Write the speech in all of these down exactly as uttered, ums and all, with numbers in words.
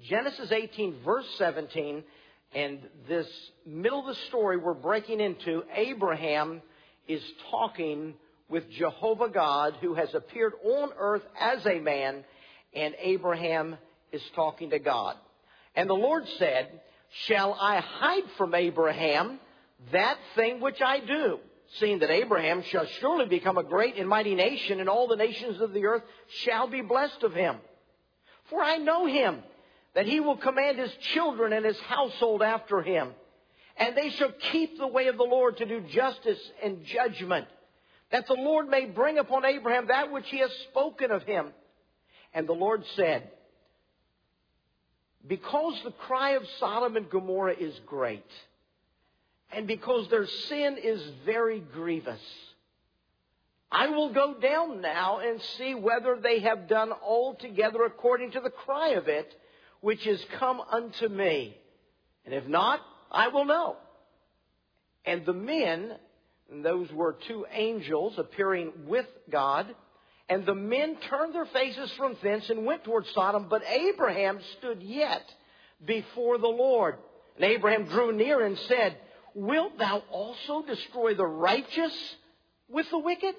Genesis eighteen, verse seventeen, and this middle of the story we're breaking into, Abraham is talking with Jehovah God, who has appeared on earth as a man, and Abraham is talking to God. And the Lord said, shall I hide from Abraham that thing which I do, seeing that Abraham shall surely become a great and mighty nation, and all the nations of the earth shall be blessed of him? For I know him, that he will command his children and his household after him, and they shall keep the way of the Lord to do justice and judgment, that the Lord may bring upon Abraham that which he has spoken of him. And the Lord said, because the cry of Sodom and Gomorrah is great, and because their sin is very grievous, I will go down now and see whether they have done altogether according to the cry of it, which is come unto me. And if not, I will know. And the men, and those were two angels appearing with God, and the men turned their faces from thence and went toward Sodom, but Abraham stood yet before the Lord. And Abraham drew near and said, wilt thou also destroy the righteous with the wicked?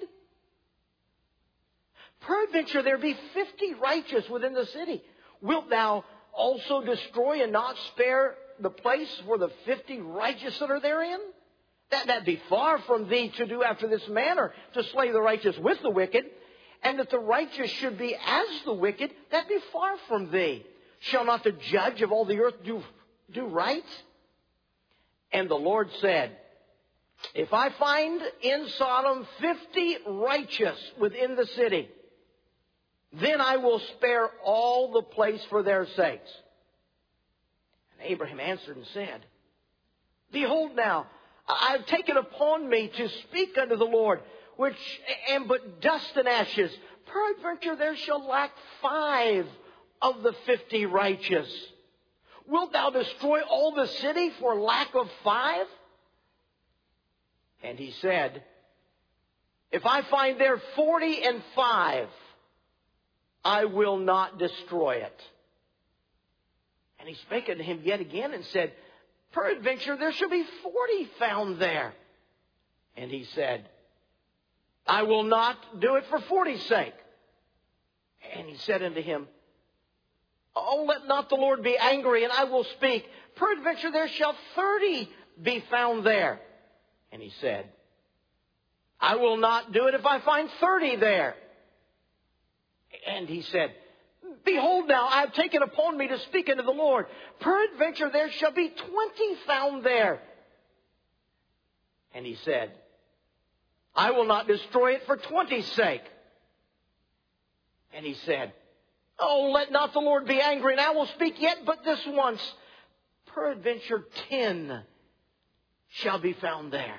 Peradventure there be fifty righteous within the city. Wilt thou also destroy and not spare the place for the fifty righteous that are therein? That that be far from thee to do after this manner, to slay the righteous with the wicked, and that the righteous should be as the wicked, that be far from thee. Shall not the judge of all the earth do, do right? And the Lord said, if I find in Sodom fifty righteous within the city, then I will spare all the place for their sakes. And Abraham answered and said, behold now, I have taken upon me to speak unto the Lord, which am but dust and ashes. Peradventure there shall lack five of the fifty righteous. Wilt thou destroy all the city for lack of five? And he said, if I find there forty and five, I will not destroy it. And he spake unto him yet again and said, peradventure there shall be forty found there. And he said, I will not do it for forty's sake. And he said unto him, oh, let not the Lord be angry, and I will speak. Peradventure there shall thirty be found there. And he said, I will not do it if I find thirty there. And he said, behold now, I have taken upon me to speak unto the Lord. Peradventure there shall be twenty found there. And he said, I will not destroy it for twenty's sake. And he said, oh, let not the Lord be angry, and I will speak yet but this once. Peradventure ten shall be found there.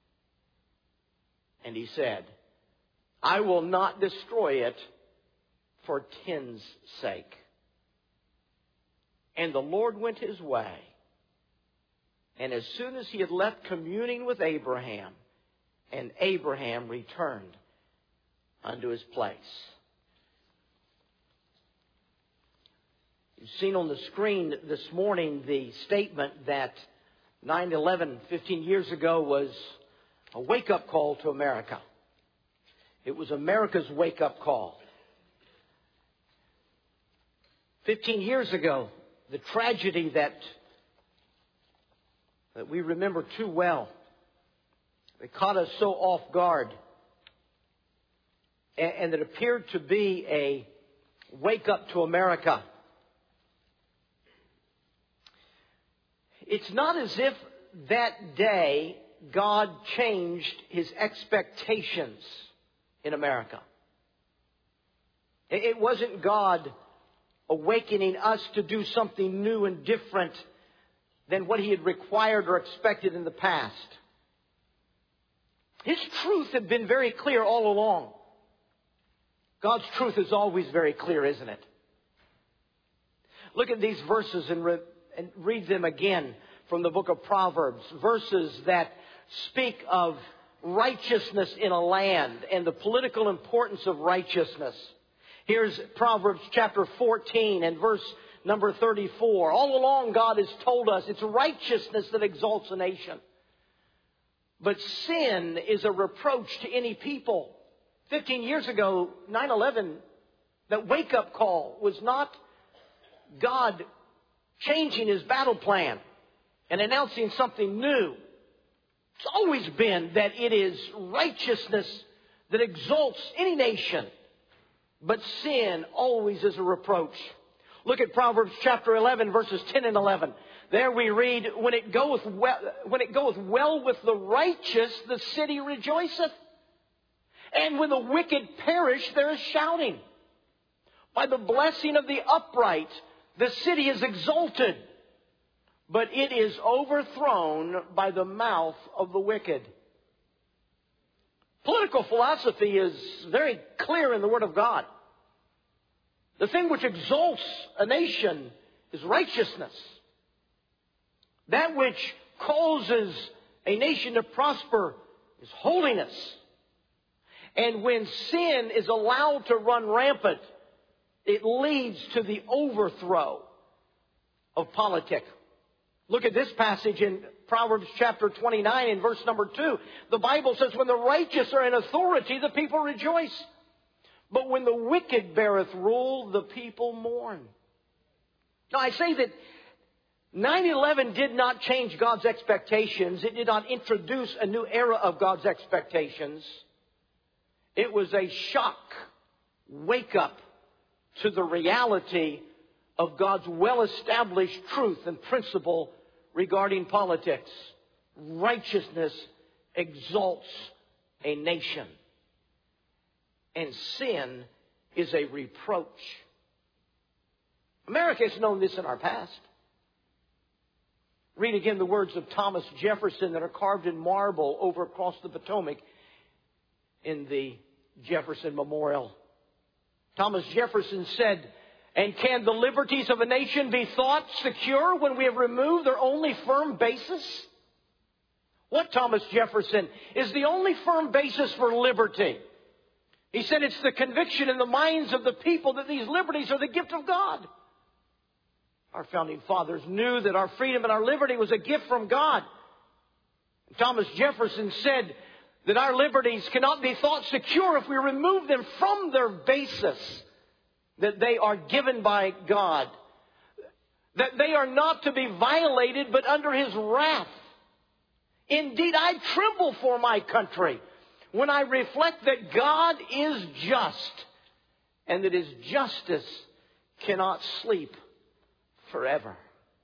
And he said, I will not destroy it for ten's sake. And the Lord went his way. And as soon as he had left communing with Abraham, and Abraham returned unto his place. You've seen on the screen this morning the statement that nine eleven, fifteen years ago, was a wake-up call to America. It was America's wake-up call. Fifteen years ago, the tragedy that, that we remember too well, that caught us so off guard, and, and that appeared to be a wake-up to America. It's not as if that day God changed his expectations in America. It wasn't God awakening us to do something new and different than what he had required or expected in the past. His truth had been very clear all along. God's truth is always very clear, isn't it? Look at these verses and, re- and read them again from the book of Proverbs. Verses that speak of righteousness in a land and the political importance of righteousness. Here's Proverbs chapter fourteen and verse number thirty-four. All along God has told us it's righteousness that exalts a nation. But sin is a reproach to any people. Fifteen years ago, nine eleven, that wake-up call was not God changing His battle plan and announcing something new. It's always been that it is righteousness that exalts any nation. But sin always is a reproach. Look at Proverbs chapter eleven, verses ten and eleven. There we read, when it goeth well, when it goeth well with the righteous, the city rejoiceth. And when the wicked perish, there is shouting. By the blessing of the upright, the city is exalted, but it is overthrown by the mouth of the wicked. Political philosophy is very clear in the Word of God. The thing which exalts a nation is righteousness. That which causes a nation to prosper is holiness. And when sin is allowed to run rampant, it leads to the overthrow of politics. Look at this passage in Proverbs chapter twenty-nine in verse number two. The Bible says, when the righteous are in authority, the people rejoice. But when the wicked beareth rule, the people mourn. Now I say that nine eleven did not change God's expectations. It did not introduce a new era of God's expectations. It was a shock, wake up to the reality of God's well-established truth and principle regarding politics. Righteousness exalts a nation. And sin is a reproach. America has known this in our past. Read again the words of Thomas Jefferson that are carved in marble over across the Potomac in the Jefferson Memorial. Thomas Jefferson said, and can the liberties of a nation be thought secure when we have removed their only firm basis? What, Thomas Jefferson, is the only firm basis for liberty? He said it's the conviction in the minds of the people that these liberties are the gift of God. Our founding fathers knew that our freedom and our liberty was a gift from God. Thomas Jefferson said that our liberties cannot be thought secure if we remove them from their basis, that they are given by God, that they are not to be violated but under His wrath. Indeed, I tremble for my country when I reflect that God is just and that His justice cannot sleep forever.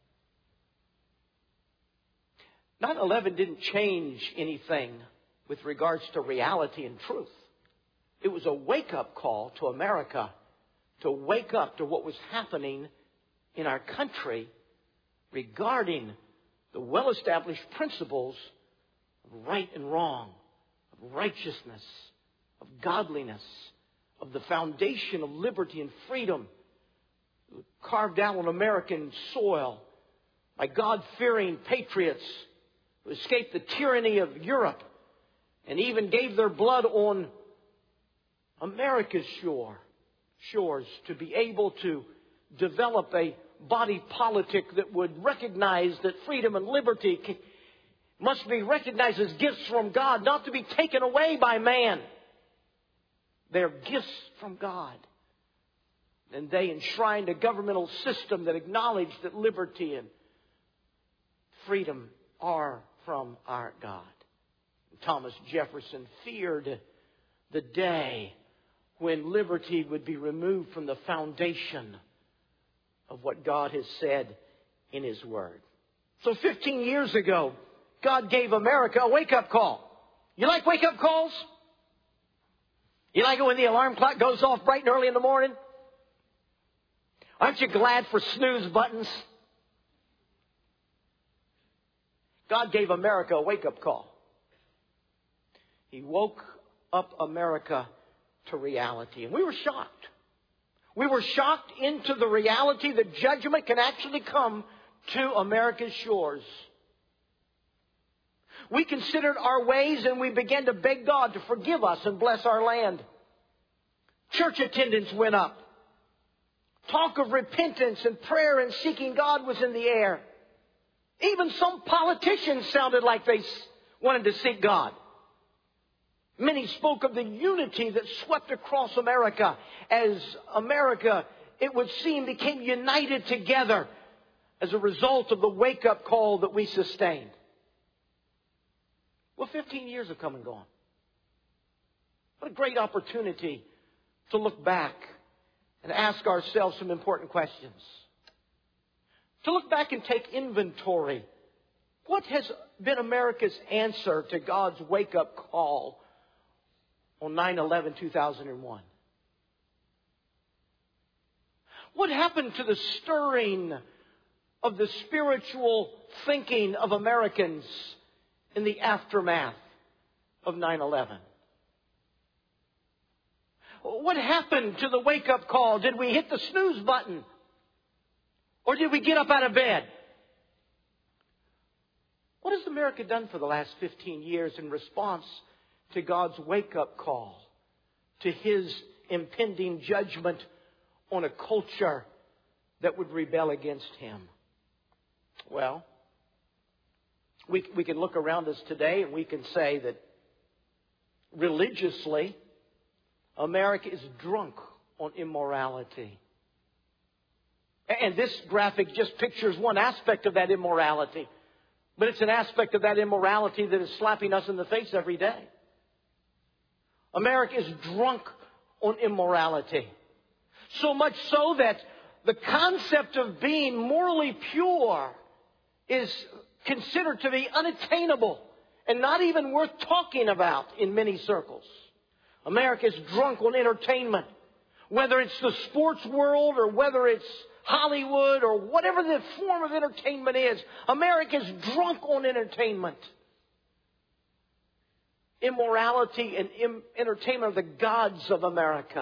nine eleven didn't change anything with regards to reality and truth. It was a wake-up call to America to wake up to what was happening in our country regarding the well-established principles of right and wrong, of righteousness, of godliness, of the foundation of liberty and freedom carved out on American soil by God-fearing patriots who escaped the tyranny of Europe and even gave their blood on America's shore, shores to be able to develop a body politic that would recognize that freedom and liberty can, must be recognized as gifts from God, not to be taken away by man. They're gifts from God. And they enshrined a governmental system that acknowledged that liberty and freedom are from our God. Thomas Jefferson feared the day when liberty would be removed from the foundation of what God has said in His Word. So fifteen years ago, God gave America a wake-up call. You like wake-up calls? You like it when the alarm clock goes off bright and early in the morning? Aren't you glad for snooze buttons? God gave America a wake-up call. He woke up America to reality. And we were shocked. We were shocked into the reality that judgment can actually come to America's shores. We considered our ways and we began to beg God to forgive us and bless our land. Church attendance went up. Talk of repentance and prayer and seeking God was in the air. Even some politicians sounded like they wanted to seek God. Many spoke of the unity that swept across America as America, it would seem, became united together as a result of the wake-up call that we sustained. Well, fifteen years have come and gone. What a great opportunity to look back and ask ourselves some important questions. To look back and take inventory. What has been America's answer to God's wake-up call on nine eleven two thousand one? What happened to the stirring of the spiritual thinking of Americans in the aftermath of nine eleven? What happened to the wake-up call? Did we hit the snooze button? Or did we get up out of bed? What has America done for the last fifteen years in response to God's wake-up call, to His impending judgment on a culture that would rebel against Him? Well, we, we can look around us today and we can say that religiously, America is drunk on immorality. And this graphic just pictures one aspect of that immorality. But it's an aspect of that immorality that is slapping us in the face every day. America is drunk on immorality. So much so that the concept of being morally pure is considered to be unattainable and not even worth talking about in many circles. America is drunk on entertainment. Whether it's the sports world or whether it's Hollywood or whatever the form of entertainment is, America is drunk on entertainment. Immorality and im- entertainment are the gods of America.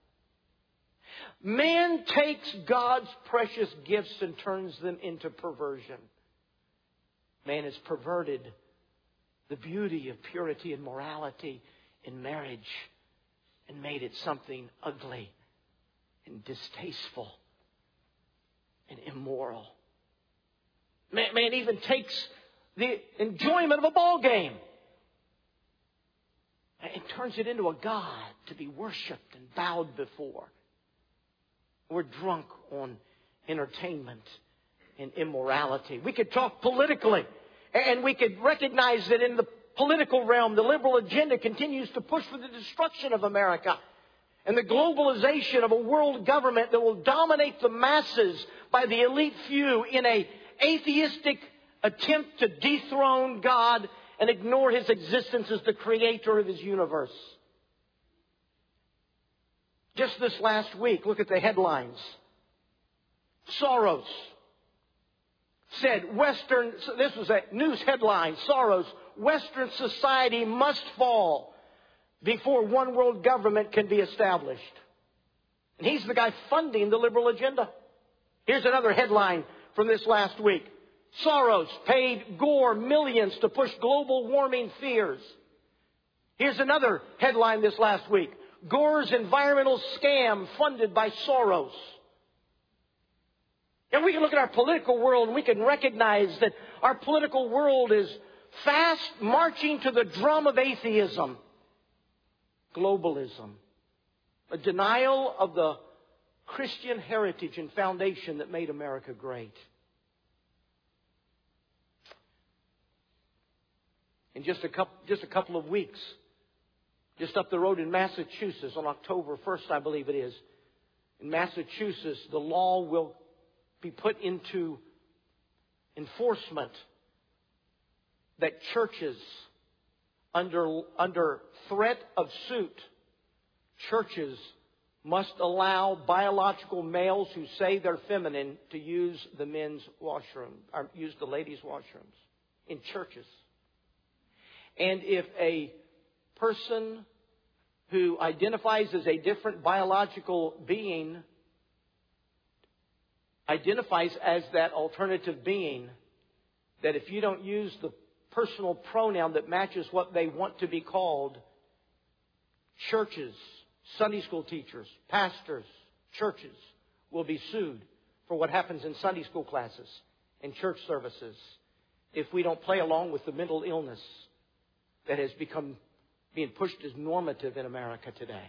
Man takes God's precious gifts and turns them into perversion. Man has perverted the beauty of purity and morality in marriage and made it something ugly and distasteful and immoral. Man, man even takes the enjoyment of a ball game and turns it into a god to be worshipped and bowed before. We're drunk on entertainment and immorality. We could talk politically, and we could recognize that in the political realm, the liberal agenda continues to push for the destruction of America and the globalization of a world government that will dominate the masses by the elite few in an atheistic attempt to dethrone God and ignore His existence as the creator of His universe. Just this last week, look at the headlines. Soros said, Western, this was a news headline, Soros, Western society must fall before one world government can be established. And he's the guy funding the liberal agenda. Here's another headline from this last week. Soros paid Gore millions to push global warming fears. Here's another headline this last week. Gore's environmental scam funded by Soros. And we can look at our political world and we can recognize that our political world is fast marching to the drum of atheism, globalism, a denial of the Christian heritage and foundation that made America great. In just a couple, just a couple of weeks, just up the road in Massachusetts, on October first, I believe it is, in Massachusetts, the law will be put into enforcement that churches, under, under threat of suit, churches must allow biological males who say they're feminine to use the men's washroom, or use the ladies' washrooms in churches. And if a person who identifies as a different biological being identifies as that alternative being, that if you don't use the personal pronoun that matches what they want to be called, churches, Sunday school teachers, pastors, churches will be sued for what happens in Sunday school classes and church services if we don't play along with the mental illness that has become being pushed as normative in America today.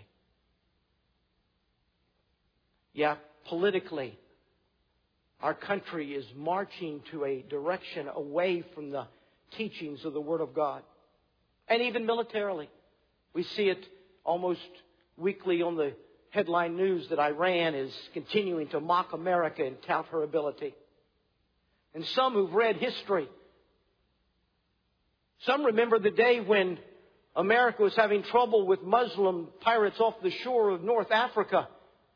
Yeah, politically, our country is marching to a direction away from the teachings of the Word of God. And even militarily, we see it almost weekly on the headline news that Iran is continuing to mock America and tout her ability. And some who've read history, some remember the day when America was having trouble with Muslim pirates off the shore of North Africa.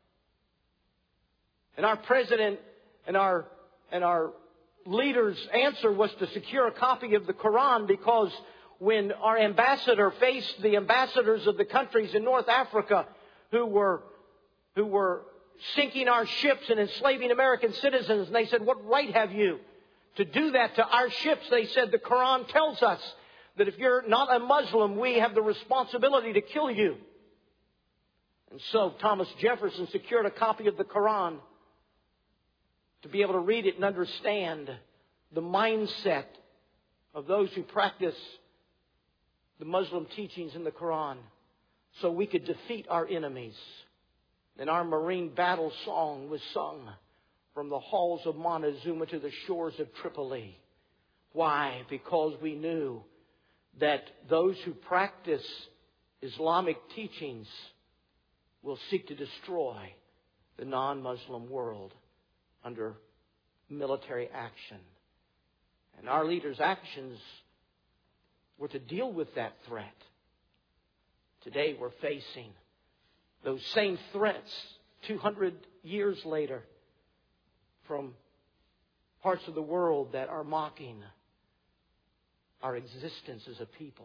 And our president and our, and our leader's answer was to secure a copy of the Quran, because when our ambassador faced the ambassadors of the countries in North Africa who were, who were sinking our ships and enslaving American citizens, and they said, "What right have you to do that to our ships?" They said, "The Quran tells us that if you're not a Muslim, we have the responsibility to kill you." And so Thomas Jefferson secured a copy of the Quran to be able to read it and understand the mindset of those who practice the Muslim teachings in the Quran, so we could defeat our enemies. And our Marine battle song was sung from the halls of Montezuma to the shores of Tripoli. Why? Because we knew that those who practice Islamic teachings will seek to destroy the non-Muslim world under military action. And our leaders' actions were to deal with that threat. Today we're facing those same threats two hundred years later from parts of the world that are mocking our existence as a people.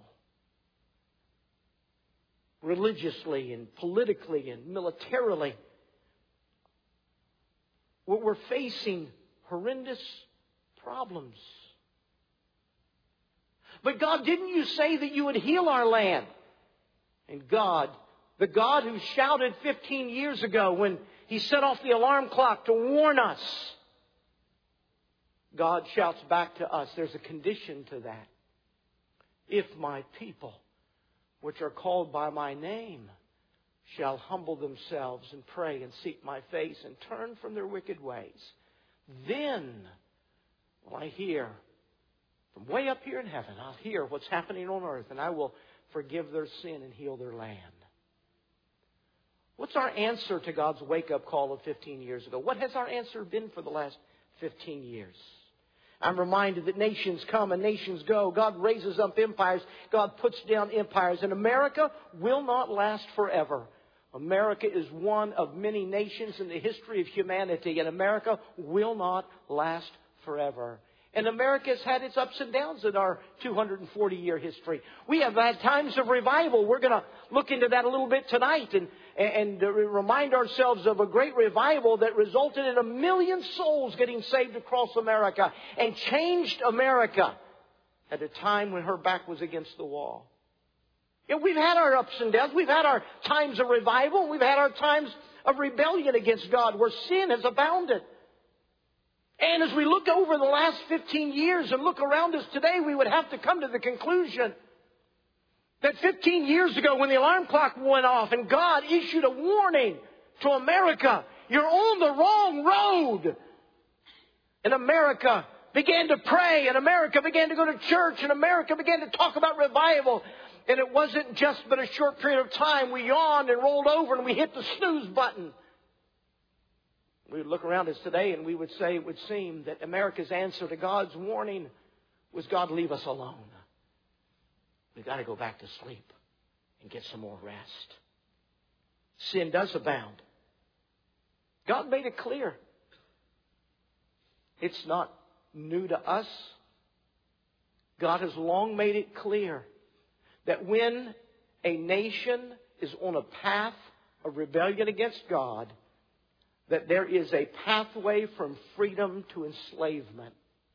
Religiously and politically and militarily, we're facing horrendous problems. But God, didn't you say that you would heal our land? And God, the God who shouted fifteen years ago when He set off the alarm clock to warn us, God shouts back to us, there's a condition to that. If my people, which are called by my name, shall humble themselves and pray and seek my face and turn from their wicked ways, then will I hear from way up here in heaven. I'll hear what's happening on earth, and I will forgive their sin and heal their land. What's our answer to God's wake-up call of fifteen years ago? What has our answer been for the last fifteen years? I'm reminded that nations come and nations go. God raises up empires. God puts down empires. And America will not last forever. America is one of many nations in the history of humanity. And America will not last forever. And America has had its ups and downs in our two hundred forty year history. We have had times of revival. We're going to look into that a little bit tonight and, and remind ourselves of a great revival that resulted in a million souls getting saved across America and changed America at a time when her back was against the wall. You know, we've had our ups and downs. We've had our times of revival. We've had our times of rebellion against God where sin has abounded. And as we look over the last fifteen years and look around us today, we would have to come to the conclusion that fifteen years ago when the alarm clock went off and God issued a warning to America, you're on the wrong road. And America began to pray, and America began to go to church, and America began to talk about revival. And it wasn't just but a short period of time. We yawned and rolled over and we hit the snooze button. We would look around us today and we would say, it would seem that America's answer to God's warning was, God, leave us alone. We've got to go back to sleep and get some more rest. Sin does abound. God made it clear. It's not new to us. God has long made it clear that when a nation is on a path of rebellion against God, that there is a pathway from freedom to enslavement.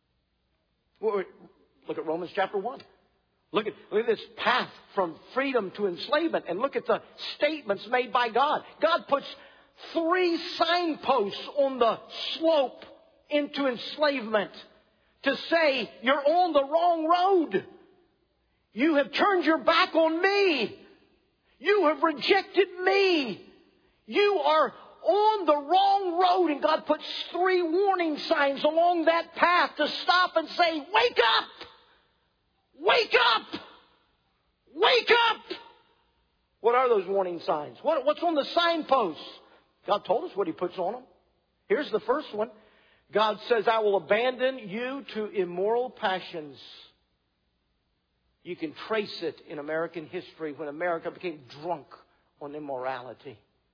Look at Romans chapter one. Look at, look at this path from freedom to enslavement, and look at the statements made by God. God puts three signposts on the slope into enslavement to say, you're on the wrong road. You have turned your back on me. You have rejected me. You are on the wrong road. And God puts three warning signs along that path to stop and say, wake up! Wake up! Wake up! What are those warning signs? What, what's on the signposts? God told us what He puts on them. Here's the first one. God says, I will abandon you to immoral passions. You can trace it in American history when America became drunk on immorality.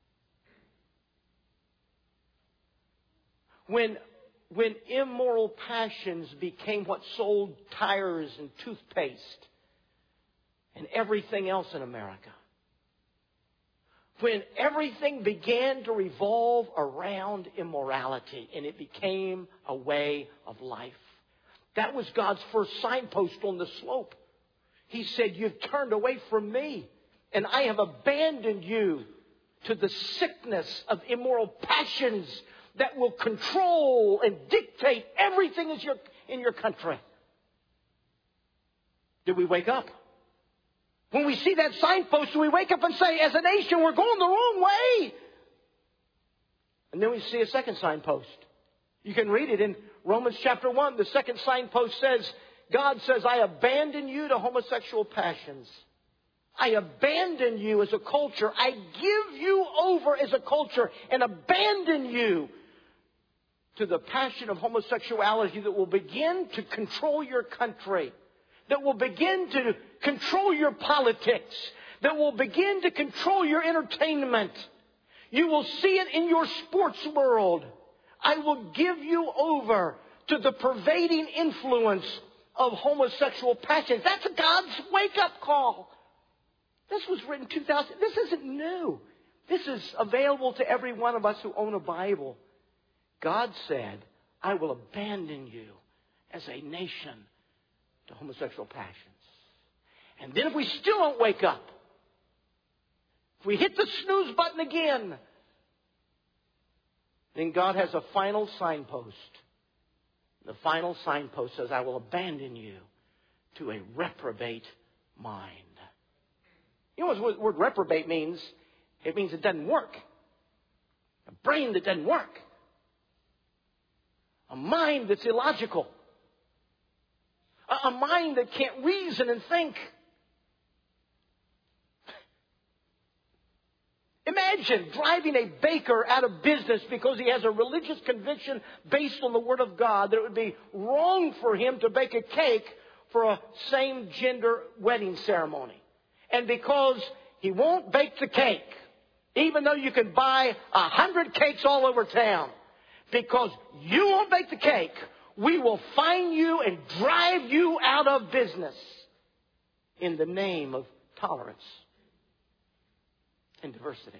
When, when immoral passions became what sold tires and toothpaste and everything else in America. When everything began to revolve around immorality and it became a way of life. That was God's first signpost on the slope. He said, you've turned away from me and I have abandoned you to the sickness of immoral passions that will control and dictate everything in your, in your country. Did we wake up? When we see that signpost, do we wake up and say, as a nation, we're going the wrong way? And then we see a second signpost. You can read it in Romans chapter one. The second signpost says, God says, I abandon you to homosexual passions. I abandon you as a culture. I give you over as a culture and abandon you to the passion of homosexuality that will begin to control your country, that will begin to control your politics, that will begin to control your entertainment. You will see it in your sports world. I will give you over to the pervading influence of homosexual passions. That's God's wake-up call. This was written two thousand. This isn't new. This is available to every one of us who own a Bible. God said, I will abandon you as a nation to homosexual passions. And then if we still don't wake up, if we hit the snooze button again, then God has a final signpost. The final signpost says, I will abandon you to a reprobate mind. You know what the word reprobate means? It means it doesn't work. A brain that doesn't work. A mind that's illogical. A mind that can't reason and think. Imagine driving a baker out of business because he has a religious conviction based on the Word of God that it would be wrong for him to bake a cake for a same-gender wedding ceremony. And because he won't bake the cake, even though you can buy a hundred cakes all over town, because you won't bake the cake, we will fine you and drive you out of business in the name of tolerance and diversity.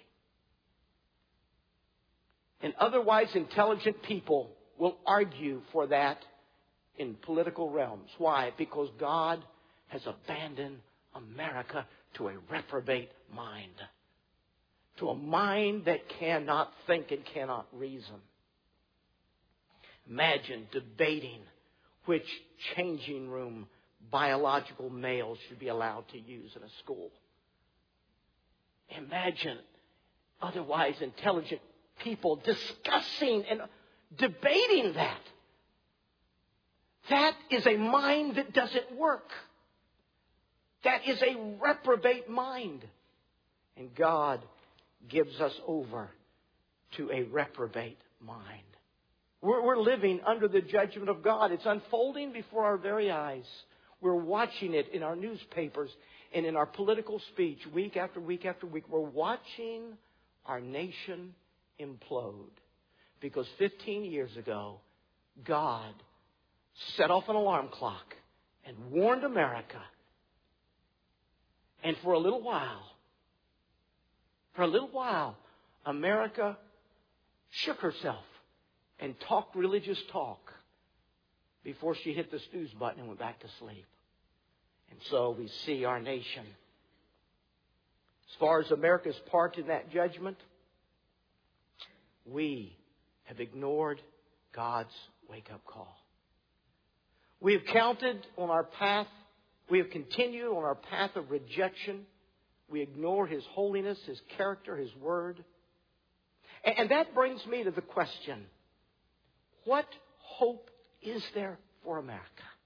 And otherwise intelligent people will argue for that in political realms. Why? Because God has abandoned America to a reprobate mind. To a mind that cannot think and cannot reason. Imagine debating which changing room biological males should be allowed to use in a school. Imagine otherwise intelligent people discussing and debating that. That is a mind that doesn't work. That is a reprobate mind. And God gives us over to a reprobate mind. We're, we're living under the judgment of God. It's unfolding before our very eyes. We're watching it in our newspapers and in our political speech week after week after week. We're watching our nation implode. Because fifteen years ago, God set off an alarm clock and warned America. And for a little while, for a little while, America shook herself and talked religious talk before she hit the snooze button and went back to sleep. And so we see our nation. As far as America's part in that judgment, we have ignored God's wake-up call. We have counted on our path. We have continued on our path of rejection. We ignore His holiness, His character, His word. And that brings me to the question, what hope is there for America?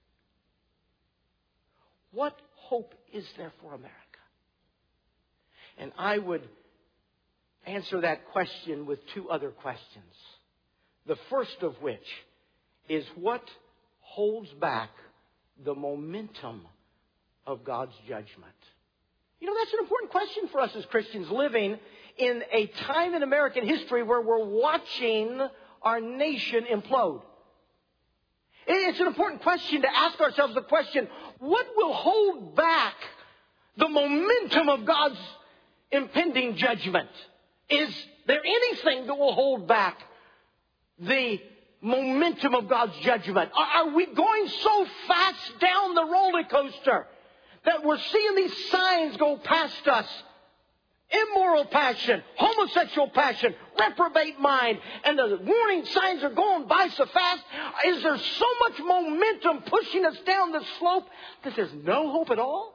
What hope is there for America? And I would answer that question with two other questions. The first of which is, what holds back the momentum of God's judgment? You know, that's an important question for us as Christians living in a time in American history where we're watching our nation implode. It's an important question to ask ourselves the question, what will hold back the momentum of God's impending judgment? Is there anything that will hold back the momentum of God's judgment? Are we going so fast down the roller coaster that we're seeing these signs go past us? Immoral passion, homosexual passion, reprobate mind, and the warning signs are going by so fast. Is there so much momentum pushing us down the slope that there's no hope at all?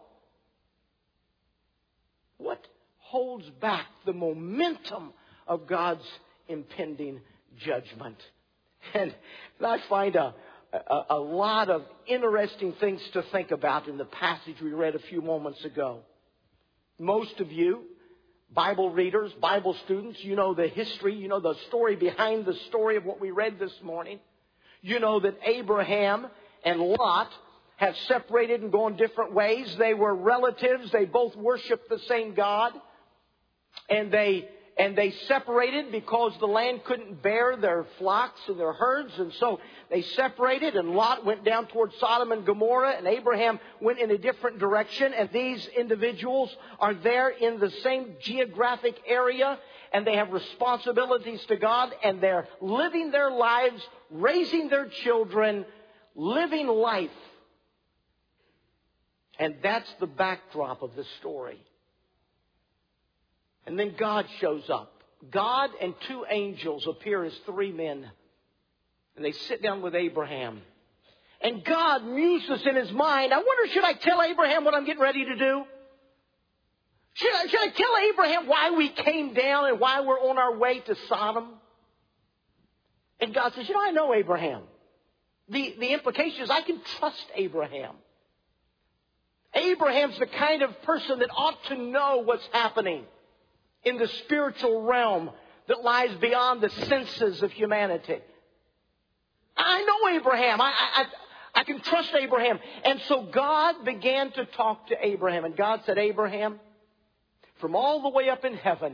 What holds back the momentum of God's impending judgment? And I find a, a, a lot of interesting things to think about in the passage we read a few moments ago. Most of you, Bible readers, Bible students, you know the history, you know the story behind the story of what we read this morning. You know that Abraham and Lot have separated and gone different ways. They were relatives. They both worshiped the same God. And they and they separated because the land couldn't bear their flocks and their herds. And so they separated, and Lot went down towards Sodom and Gomorrah, and Abraham went in a different direction. And these individuals are there in the same geographic area, and they have responsibilities to God, and they're living their lives, raising their children, living life. And that's the backdrop of the story. And then God shows up. God and two angels appear as three men. And they sit down with Abraham. And God muses in His mind, I wonder, should I tell Abraham what I'm getting ready to do? Should I, should I tell Abraham why we came down and why we're on our way to Sodom? And God says, you know, I know Abraham. The, the implication is I can trust Abraham. Abraham's the kind of person that ought to know what's happening in the spiritual realm that lies beyond the senses of humanity. I know Abraham. I, I, I can trust Abraham. And so God began to talk to Abraham. And God said, Abraham, from all the way up in heaven,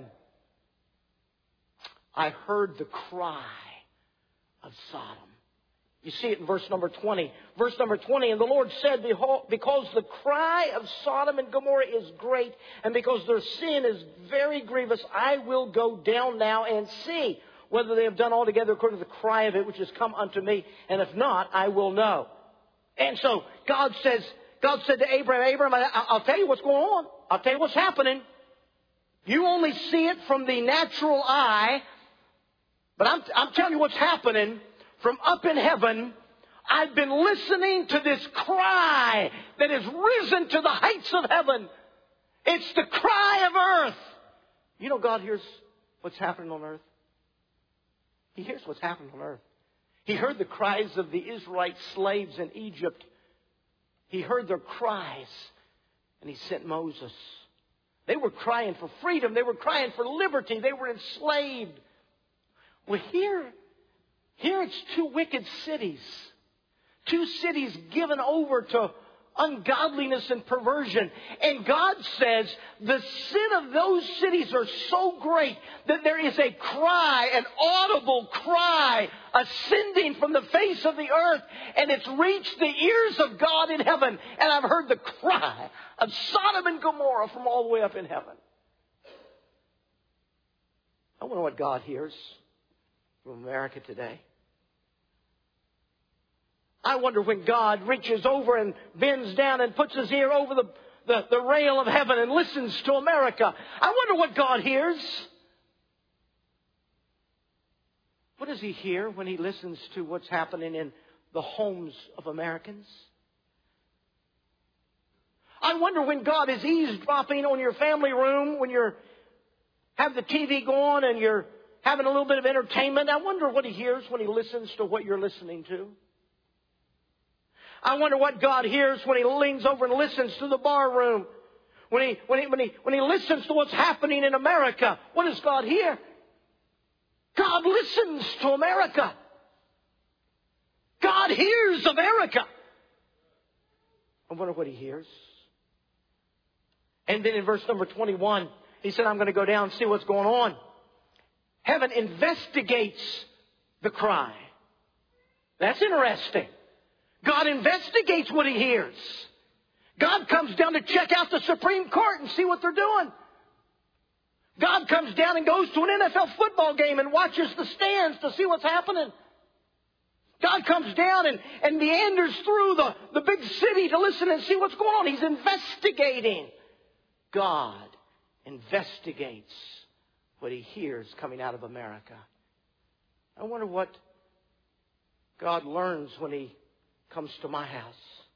I heard the cry of Sodom. You see it in verse number twenty. Verse number twenty, and the Lord said, behold, because the cry of Sodom and Gomorrah is great, and because their sin is very grievous, I will go down now and see whether they have done altogether according to the cry of it which has come unto me, and if not, I will know. And so God says, God said to Abraham, Abraham, I, I'll tell you what's going on. I'll tell you what's happening. You only see it from the natural eye, but I'm, I'm telling you what's happening. From up in heaven, I've been listening to this cry that has risen to the heights of heaven. It's the cry of earth. You know, God hears what's happening on earth. He hears what's happening on earth. He heard the cries of the Israelite slaves in Egypt. He heard their cries, and He sent Moses. They were crying for freedom. They were crying for liberty. They were enslaved. Well, here... Here it's two wicked cities. Two cities given over to ungodliness and perversion. And God says the sin of those cities are so great that there is a cry, an audible cry, ascending from the face of the earth. And it's reached the ears of God in heaven. And I've heard the cry of Sodom and Gomorrah from all the way up in heaven. I wonder what God hears from America today. I wonder when God reaches over and bends down and puts His ear over the, the, the rail of heaven and listens to America. I wonder what God hears. What does he hear when he listens to what's happening in the homes of Americans? I wonder when God is eavesdropping on your family room, when you're have the T V going and you're having a little bit of entertainment. I wonder what he hears when he listens to what you're listening to. I wonder what God hears when he leans over and listens to the bar room. When he, when he, when he, when he listens to what's happening in America. What does God hear? God listens to America. God hears America. I wonder what he hears. And then in verse number twenty-one, he said, I'm going to go down and see what's going on. Heaven investigates the cry. That's interesting. God investigates what he hears. God comes down to check out the Supreme Court and see what they're doing. God comes down and goes to an N F L football game and watches the stands to see what's happening. God comes down and, and meanders through the, the big city to listen and see what's going on. He's investigating. God investigates what he hears coming out of America. I wonder what God learns when he comes to my house.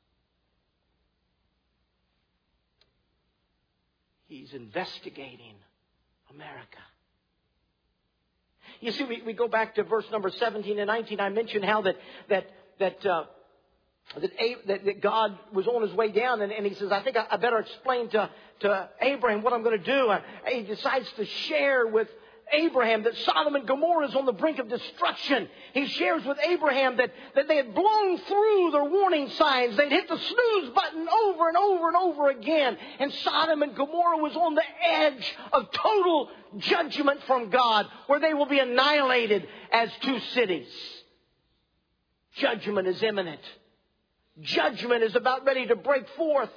He's investigating America. You see, we, we go back to verse number seventeen and nineteen. I mentioned how that that that uh, that, that that God was on his way down, and, and he says, "I think I, I better explain to to Abraham what I'm going to do." Uh, he decides to share with Abraham that Sodom and Gomorrah is on the brink of destruction. He shares with Abraham that, that they had blown through their warning signs. They'd hit the snooze button over and over and over again. And Sodom and Gomorrah was on the edge of total judgment from God, where they will be annihilated as two cities. Judgment is imminent. Judgment is about ready to break forth.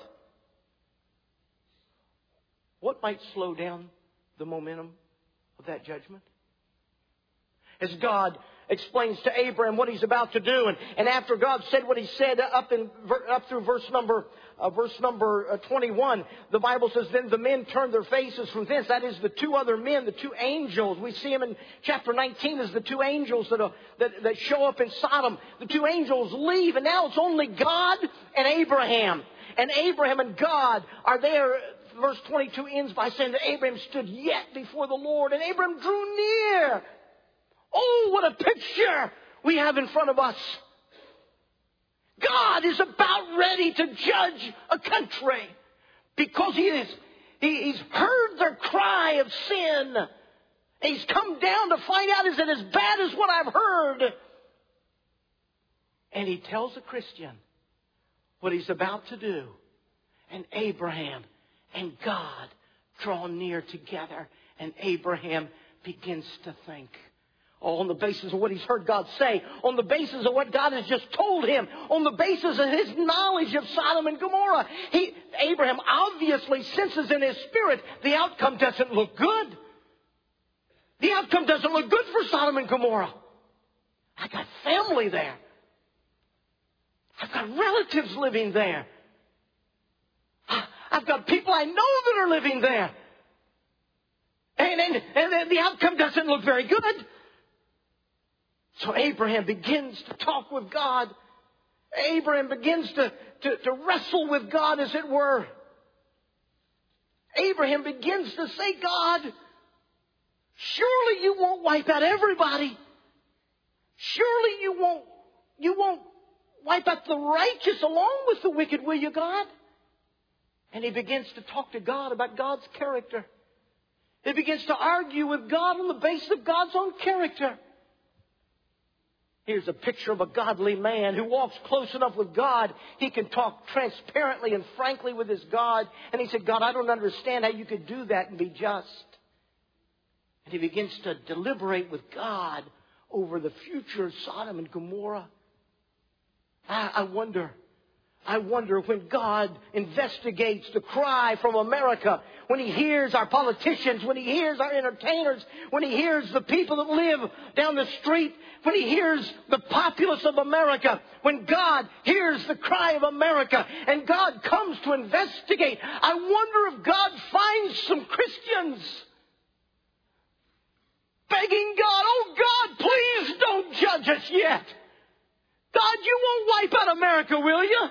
What might slow down the momentum of that judgment? As God explains to Abraham what he's about to do, and, and after God said what he said up in up through verse number uh, verse number uh, twenty-one, the Bible says, then the men turned their faces from thence. That is the two other men, the two angels. We see them in chapter nineteen as the two angels that, are, that that show up in Sodom. The two angels leave, and now it's only God and Abraham. And Abraham and God are there. Verse twenty-two ends by saying that Abraham stood yet before the Lord, and Abraham drew near. Oh, what a picture we have in front of us. God is about ready to judge a country because he is, he, he's heard their cry of sin. He's come down to find out, is it as bad as what I've heard? And he tells a Christian what he's about to do. And Abraham and God draw near together, and Abraham begins to think. Oh, on the basis of what he's heard God say, on the basis of what God has just told him, on the basis of his knowledge of Sodom and Gomorrah, he, Abraham obviously senses in his spirit the outcome doesn't look good. The outcome doesn't look good for Sodom and Gomorrah. I got family there. I've got relatives living there. I've got people I know that are living there. And, and, and the outcome doesn't look very good. So Abraham begins to talk with God. Abraham begins to, to, to wrestle with God, as it were. Abraham begins to say, God, surely you won't wipe out everybody. Surely you won't, you won't wipe out the righteous along with the wicked, will you, God? And he begins to talk to God about God's character. He begins to argue with God on the basis of God's own character. Here's a picture of a godly man who walks close enough with God. He can talk transparently and frankly with his God. And he said, God, I don't understand how you could do that and be just. And he begins to deliberate with God over the future of Sodom and Gomorrah. I, I wonder... I wonder when God investigates the cry from America, when he hears our politicians, when he hears our entertainers, when he hears the people that live down the street, when he hears the populace of America, when God hears the cry of America and God comes to investigate, I wonder if God finds some Christians begging God, oh God, please don't judge us yet. God, you won't wipe out America, will you?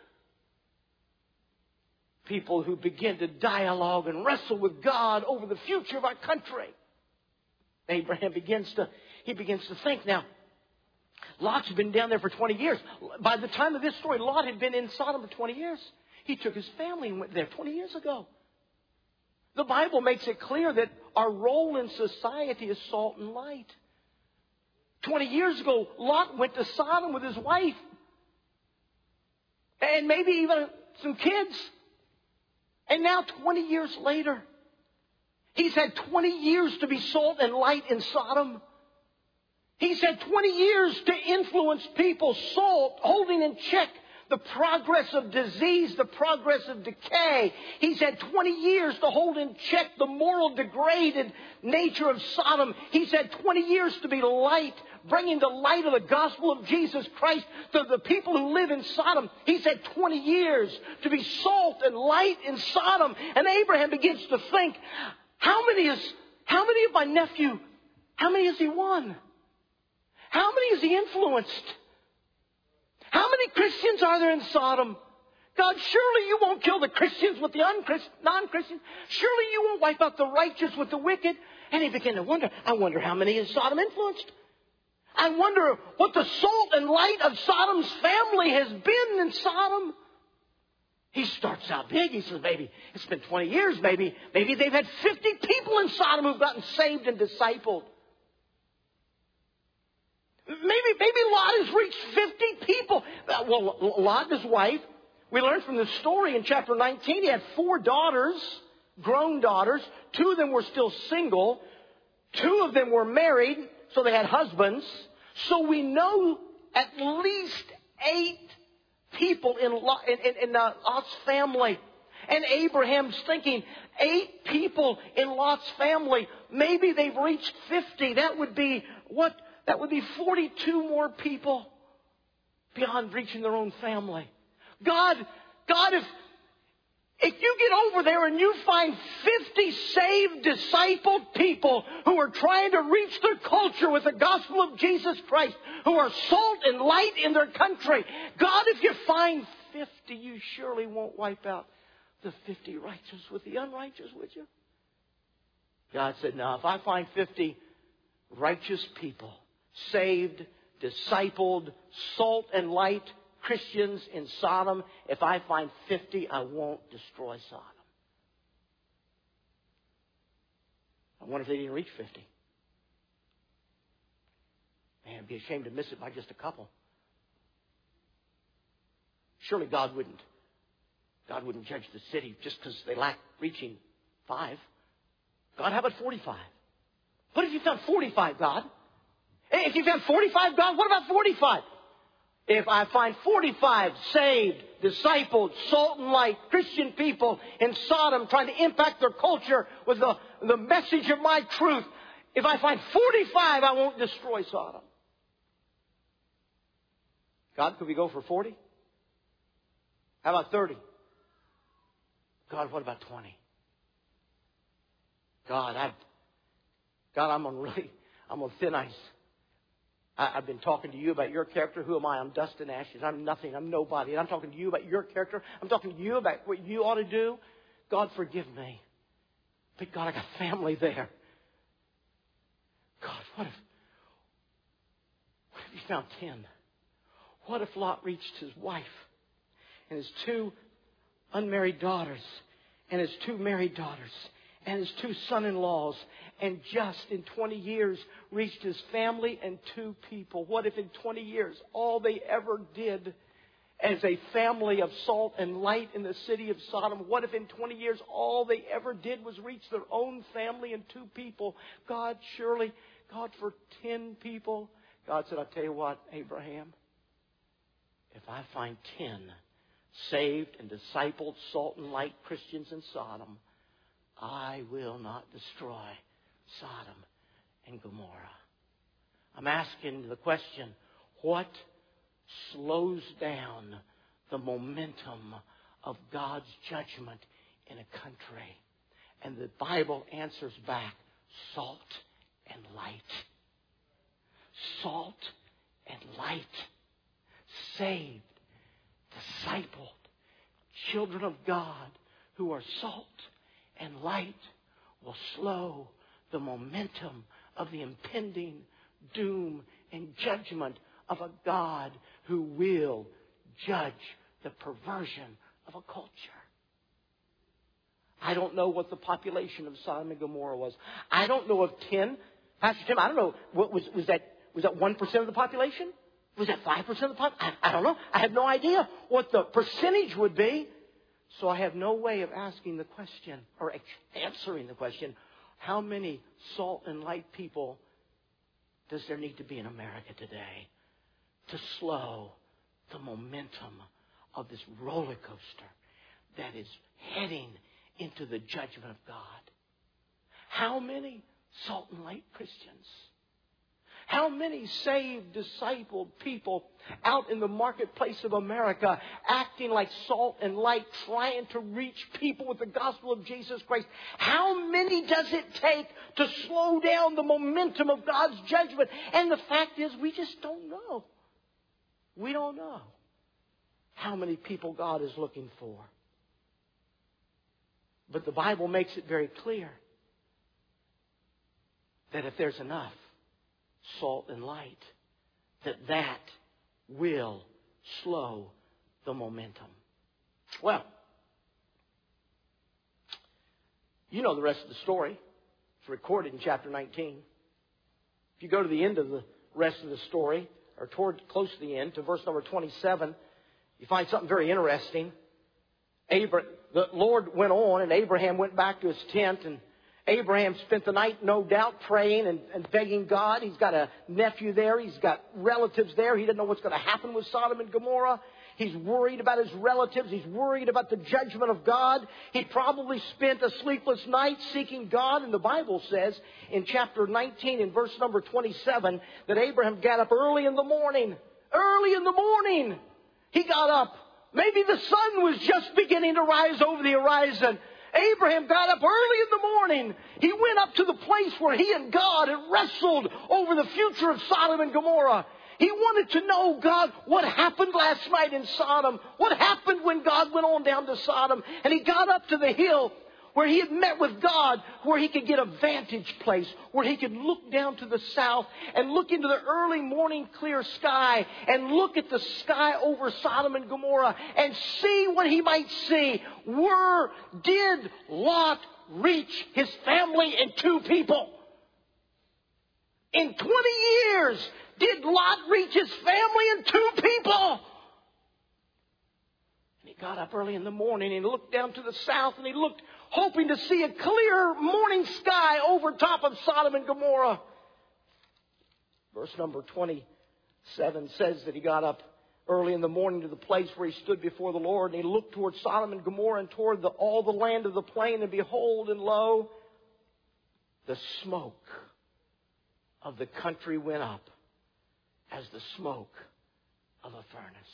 People who begin to dialogue and wrestle with God over the future of our country. Abraham begins to, he begins to think. Now, Lot's been down there for twenty years. By the time of this story, Lot had been in Sodom for twenty years. He took his family and went there twenty years ago. The Bible makes it clear that our role in society is salt and light. twenty years ago, Lot went to Sodom with his wife. And maybe even some kids. And now twenty years later, he's had twenty years to be salt and light in Sodom. He's had twenty years to influence people, salt, holding in check the progress of disease, the progress of decay. He's had twenty years to hold in check the moral degraded nature of Sodom. He's had twenty years to be light, bringing the light of the gospel of Jesus Christ to the people who live in Sodom. He's had twenty years to be salt and light in Sodom. And Abraham begins to think, how many is, how many of my nephew, how many has he won? How many has he influenced? How many Christians are there in Sodom? God, surely you won't kill the Christians with the non-Christians. Surely you won't wipe out the righteous with the wicked. And he began to wonder, I wonder how many has Sodom influenced? I wonder what the salt and light of Sodom's family has been in Sodom. He starts out big. He says, maybe it's been twenty years. Maybe, maybe they've had fifty people in Sodom who've gotten saved and discipled. Maybe, maybe Lot has reached fifty people. Well, Lot and his wife, we learned from the story in chapter nineteen, he had four daughters, grown daughters. Two of them were still single. Two of them were married, so they had husbands. So we know at least eight people in, Lot, in, in, in uh, Lot's family. And Abraham's thinking, eight people in Lot's family. Maybe they've reached fifty. That would be what? That would be forty-two more people beyond reaching their own family. God, God, if, if you get over there and you find fifty saved, discipled people who are trying to reach their culture with the gospel of Jesus Christ, who are salt and light in their country, God, if you find fifty, you surely won't wipe out the fifty righteous with the unrighteous, would you? God said, no, if I find fifty righteous people, saved, discipled, salt and light Christians in Sodom, if I find fifty, I won't destroy Sodom. I wonder if they didn't reach fifty. Man, I'd be ashamed to miss it by just a couple. Surely God wouldn't. God wouldn't judge the city just because they lack reaching five. God, how about forty-five? What if you found forty-five, God? If you found forty-five, God, what about forty-five? If I find forty-five saved, discipled, salt and light, Christian people in Sodom trying to impact their culture with the, the message of my truth, if I find forty-five, I won't destroy Sodom. God, could we go for forty? How about thirty? God, what about twenty? God, I've, God, I'm on really, I'm on thin ice. I've been talking to you about your character. Who am I? I'm dust and ashes. I'm nothing. I'm nobody. And I'm talking to you about your character. I'm talking to you about what you ought to do. God, forgive me. But God, I got family there. God, what if, what if you found ten? What if Lot reached his wife and his two unmarried daughters and his two married daughters and his two son-in-laws, and just in twenty years reached his family and two people? What if in twenty years all they ever did as a family of salt and light in the city of Sodom, what if in twenty years all they ever did was reach their own family and two people? God, surely, God, for ten people. God said, I'll tell you what, Abraham, if I find ten saved and discipled salt and light Christians in Sodom, I will not destroy Sodom and Gomorrah. I'm asking the question, what slows down the momentum of God's judgment in a country? And the Bible answers back, salt and light. Salt and light. Saved, discipled, children of God who are salt and light will slow the momentum of the impending doom and judgment of a God who will judge the perversion of a culture. I don't know what the population of Sodom and Gomorrah was. I don't know if ten, Pastor Tim, I don't know, what was, was that, was that one percent of the population? Was that five percent of the population? I, I don't know. I have no idea what the percentage would be. So I have no way of asking the question or answering the question, how many salt and light people does there need to be in America today to slow the momentum of this roller coaster that is heading into the judgment of God? How many salt and light Christians? How many saved, discipled people out in the marketplace of America acting like salt and light, trying to reach people with the gospel of Jesus Christ? How many does it take to slow down the momentum of God's judgment? And the fact is, we just don't know. We don't know how many people God is looking for. But the Bible makes it very clear that if there's enough salt and light, that that will slow the momentum. Well, you know the rest of the story. It's recorded in chapter nineteen. If you go to the end of the rest of the story, or toward close to the end, to verse number twenty-seven, you find something very interesting. Abra- the Lord went on, and Abraham went back to his tent, and Abraham spent the night, no doubt, praying and, and begging God. He's got a nephew there. He's got relatives there. He doesn't know what's going to happen with Sodom and Gomorrah. He's worried about his relatives. He's worried about the judgment of God. He probably spent a sleepless night seeking God. And the Bible says in chapter nineteen, in verse number twenty-seven, that Abraham got up early in the morning. Early in the morning, he got up. Maybe the sun was just beginning to rise over the horizon. Abraham got up early in the morning. He went up to the place where he and God had wrestled over the future of Sodom and Gomorrah. He wanted to know, God, what happened last night in Sodom? What happened when God went on down to Sodom? And he got up to the hill where he had met with God, where he could get a vantage place, where he could look down to the south and look into the early morning clear sky and look at the sky over Sodom and Gomorrah and see what he might see. Were, did Lot reach his family and two people? In twenty years, did Lot reach his family and two people? And he got up early in the morning and he looked down to the south and he looked, hoping to see a clear morning sky over top of Sodom and Gomorrah. Verse number twenty-seven says that he got up early in the morning to the place where he stood before the Lord, and he looked toward Sodom and Gomorrah and toward the, all the land of the plain, and behold, and lo, the smoke of the country went up as the smoke of a furnace.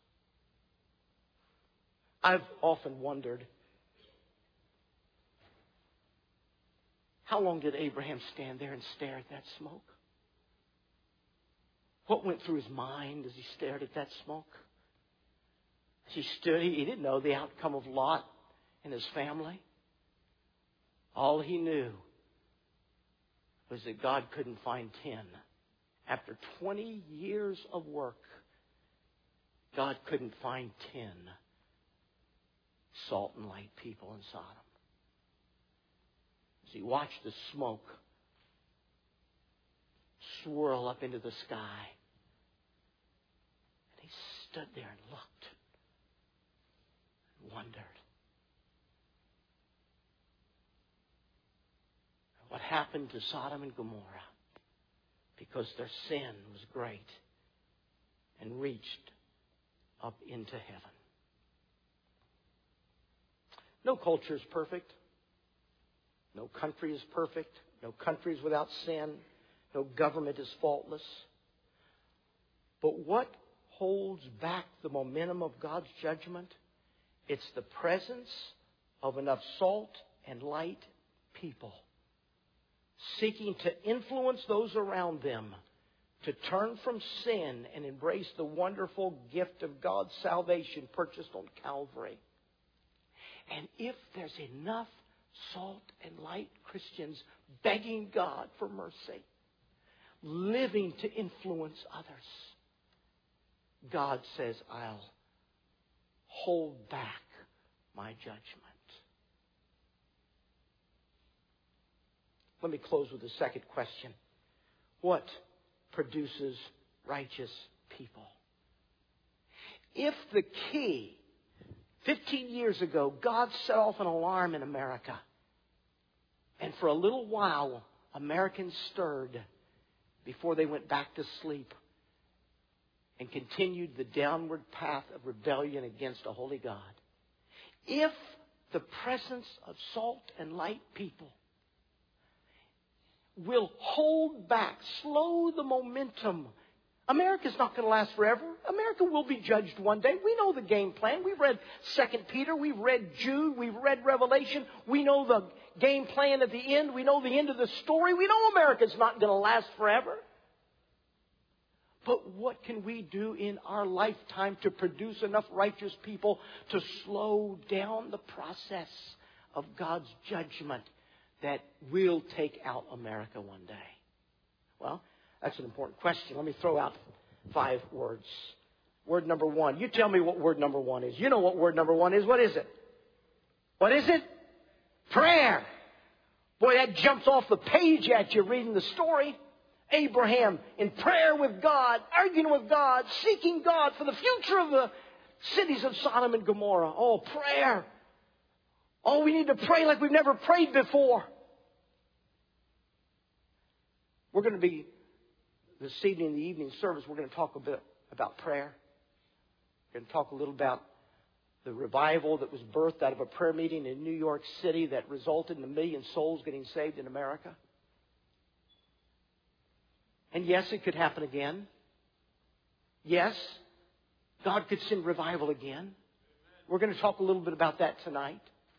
I've often wondered, how long did Abraham stand there and stare at that smoke? What went through his mind as he stared at that smoke? As he stood, he didn't know the outcome of Lot and his family. All he knew was that God couldn't find ten. After twenty years of work, God couldn't find ten salt and light people in Sodom. As he watched the smoke swirl up into the sky, and he stood there and looked and wondered. What happened to Sodom and Gomorrah? Because their sin was great and reached up into heaven. No culture is perfect. No country is perfect. No country is without sin. No government is faultless. But what holds back the momentum of God's judgment? It's the presence of enough salt and light people seeking to influence those around them to turn from sin and embrace the wonderful gift of God's salvation purchased on Calvary. And if there's enough salt and light Christians begging God for mercy, living to influence others, God says, I'll hold back my judgment. Let me close with the second question. What produces righteous people? If the key, fifteen years ago, God set off an alarm in America, and for a little while, Americans stirred before they went back to sleep and continued the downward path of rebellion against a holy God. If the presence of salt and light people will hold back, slow the momentum, America's not going to last forever. America will be judged one day. We know the game plan. We've read Second Peter. We've read Jude. We've read Revelation. We know the game plan at the end. We know the end of the story. We know America's not going to last forever. But what can we do in our lifetime to produce enough righteous people to slow down the process of God's judgment that will take out America one day? Well, that's an important question. Let me throw out five words. Word number one. You tell me what word number one is. You know what word number one is. What is it? What is it? Prayer. Boy, that jumps off the page at you reading the story. Abraham in prayer with God, arguing with God, seeking God for the future of the cities of Sodom and Gomorrah. Oh, prayer. Oh, we need to pray like we've never prayed before. We're going to be, this evening in the evening service, we're going to talk a bit about prayer. We're going to talk a little about the revival that was birthed out of a prayer meeting in New York City that resulted in a million souls getting saved in America. And yes, it could happen again. Yes, God could send revival again. We're going to talk a little bit about that tonight.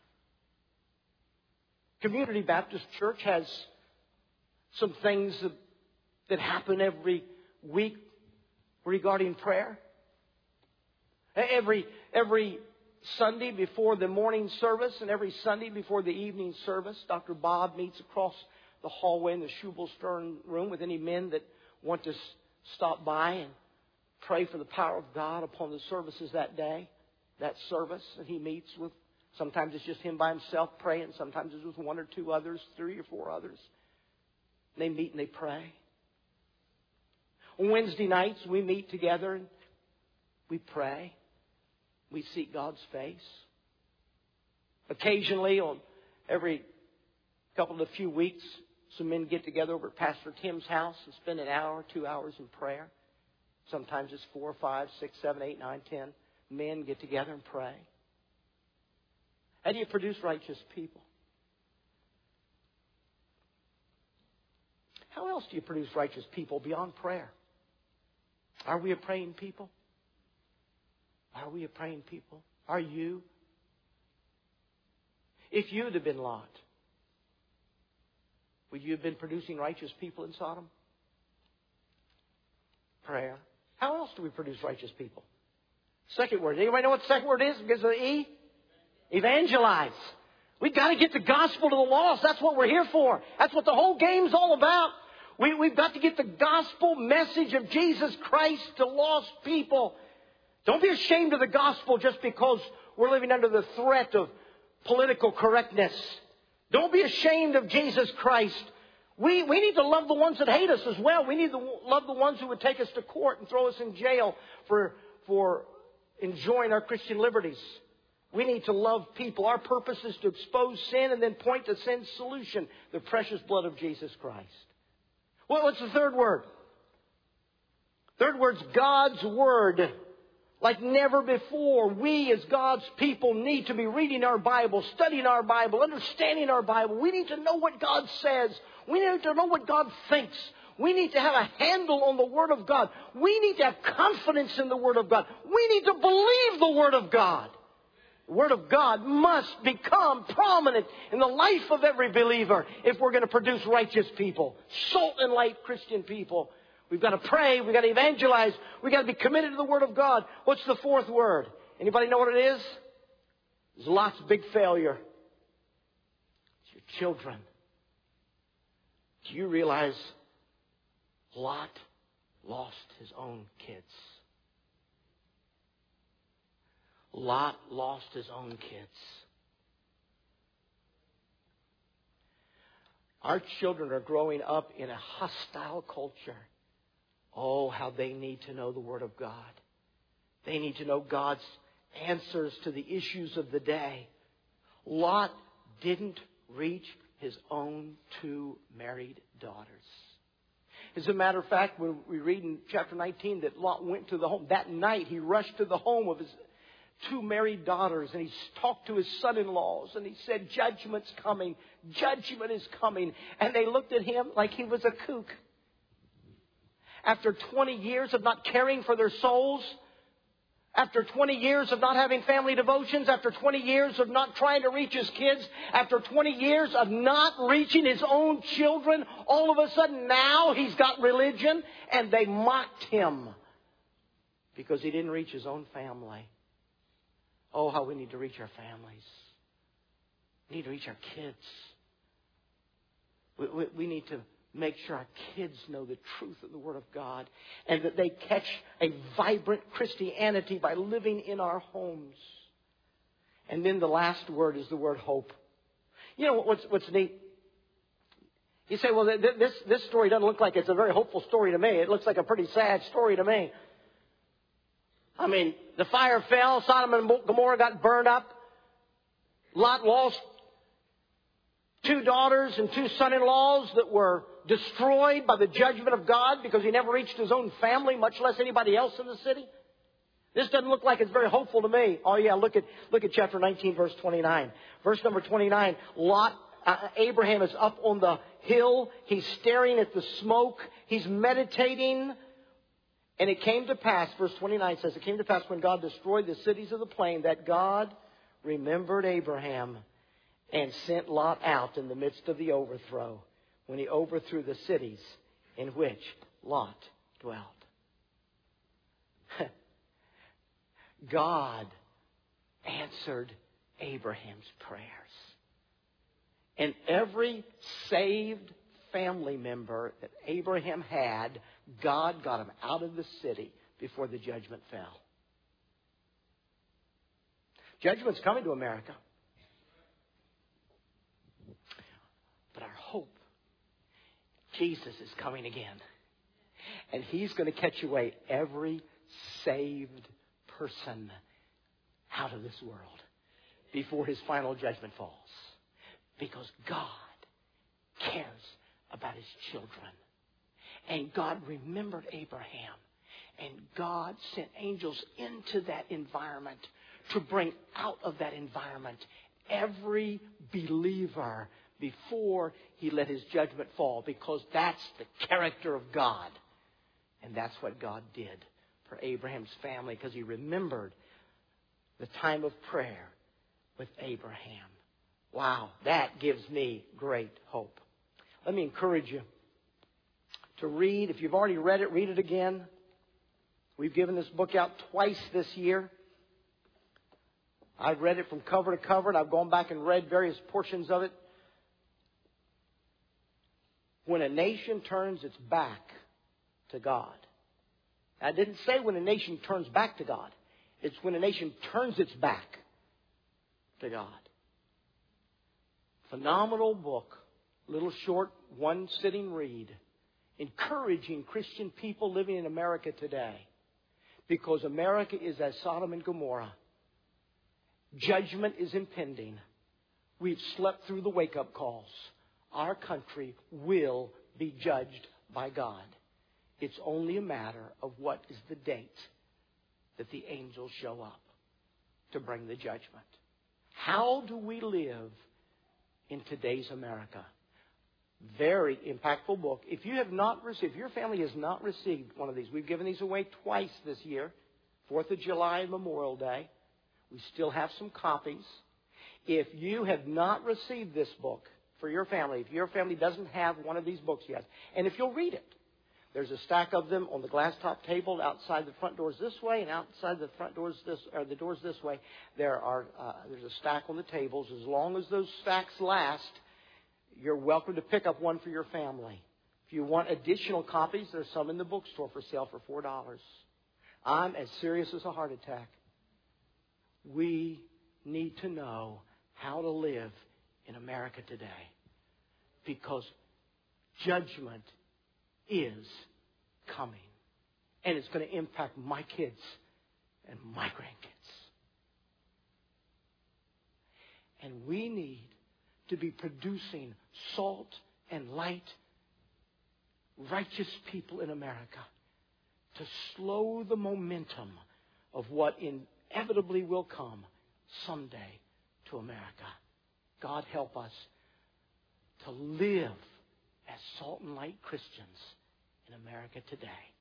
Community Baptist Church has some things that, that happen every week regarding prayer. Every, every Sunday before the morning service and every Sunday before the evening service, Doctor Bob meets across the hallway in the Schubel-Stern room with any men that want to s- stop by and pray for the power of God upon the services that day, that service. And he meets with, sometimes it's just him by himself praying. Sometimes it's with one or two others, three or four others. They meet and they pray. On Wednesday nights, we meet together and we pray. We seek God's face. Occasionally, on every couple of few weeks, some men get together over at Pastor Tim's house and spend an hour, two hours in prayer. Sometimes it's four, five, six, seven, eight, nine, ten men get together and pray. How do you produce righteous people? How else do you produce righteous people beyond prayer? Are we a praying people? Are we a praying people? Are you? If you'd have been Lot, would you have been producing righteous people in Sodom? Prayer. How else do we produce righteous people? Second word. Anybody know what the second word is? Because of the E? Evangelize. We've got to get the gospel to the lost. That's what we're here for. That's what the whole game's all about. We, we've got to get the gospel message of Jesus Christ to lost people. Don't be ashamed of the gospel just because we're living under the threat of political correctness. Don't be ashamed of Jesus Christ. We, we need to love the ones that hate us as well. We need to love the ones who would take us to court and throw us in jail for, for enjoying our Christian liberties. We need to love people. Our purpose is to expose sin and then point to sin's solution, the precious blood of Jesus Christ. Well, what's the third word? Third word's God's Word. Like never before, we as God's people need to be reading our Bible, studying our Bible, understanding our Bible. We need to know what God says. We need to know what God thinks. We need to have a handle on the Word of God. We need to have confidence in the Word of God. We need to believe the Word of God. The Word of God must become prominent in the life of every believer if we're going to produce righteous people, salt and light Christian people. We've got to pray. We've got to evangelize. We've got to be committed to the Word of God. What's the fourth word? Anybody know what it is? It's Lot's big failure. It's your children. Do you realize Lot lost his own kids? Lot lost his own kids. Our children are growing up in a hostile culture. Oh, how they need to know the Word of God. They need to know God's answers to the issues of the day. Lot didn't reach his own two married daughters. As a matter of fact, when we read in chapter nineteen that Lot went to the home, that night he rushed to the home of his two married daughters, and he talked to his son-in-laws, and he said, judgment's coming, judgment is coming. And they looked at him like he was a kook. After twenty years of not caring for their souls, after twenty years of not having family devotions, after twenty years of not trying to reach his kids, after twenty years of not reaching his own children, all of a sudden now he's got religion, and they mocked him because he didn't reach his own family. Oh, how we need to reach our families. We need to reach our kids. We, we, we need to make sure our kids know the truth of the Word of God, and that they catch a vibrant Christianity by living in our homes. And then the last word is the word hope. You know what's, what's neat? You say, well, this, this story doesn't look like it's a very hopeful story to me. It looks like a pretty sad story to me. I mean, the fire fell, Sodom and Gomorrah got burned up. Lot lost two daughters and two son-in-laws that were destroyed by the judgment of God because he never reached his own family, much less anybody else in the city. This doesn't look like it's very hopeful to me. Oh yeah, look at look at chapter nineteen, verse twenty-nine. Verse number twenty-nine. Lot, uh, Abraham is up on the hill. He's staring at the smoke. He's meditating. And it came to pass, verse twenty-nine says, it came to pass when God destroyed the cities of the plain that God remembered Abraham and sent Lot out in the midst of the overthrow when he overthrew the cities in which Lot dwelt. God answered Abraham's prayers. And every saved family member that Abraham had, God got him out of the city before the judgment fell. Judgment's coming to America. But our hope, Jesus is coming again. And He's going to catch away every saved person out of this world before His final judgment falls. Because God cares about His children. And God remembered Abraham. And God sent angels into that environment to bring out of that environment every believer before He let His judgment fall. Because that's the character of God. And that's what God did for Abraham's family. Because He remembered the time of prayer with Abraham. Wow, that gives me great hope. Let me encourage you to read. If you've already read it, read it again. We've given this book out twice this year. I've read it from cover to cover, and I've gone back and read various portions of it. When a nation turns its back to God. I didn't say when a nation turns back to God. It's when a nation turns its back to God. Phenomenal book. Little short, one sitting read. Encouraging Christian people living in America today. Because America is as Sodom and Gomorrah. Judgment is impending. We've slept through the wake-up calls. Our country will be judged by God. It's only a matter of what is the date that the angels show up to bring the judgment. How do we live in today's America? Very impactful book. If you have not received, if your family has not received one of these, we've given these away twice this year, fourth of July and Memorial Day. We still have some copies. If you have not received this book for your family, if your family doesn't have one of these books yet, and if you'll read it, there's a stack of them on the glass top table outside the front doors this way, and outside the front doors this, or the doors this way. There are uh, there's a stack on the tables. As long as those stacks last, you're welcome to pick up one for your family. If you want additional copies, there's some in the bookstore for sale for four dollars. I'm as serious as a heart attack. We need to know how to live in America today, because judgment is coming. And it's going to impact my kids and my grandkids. And we need to be producing salt and light, righteous people in America to slow the momentum of what inevitably will come someday to America. God help us to live as salt and light Christians in America today.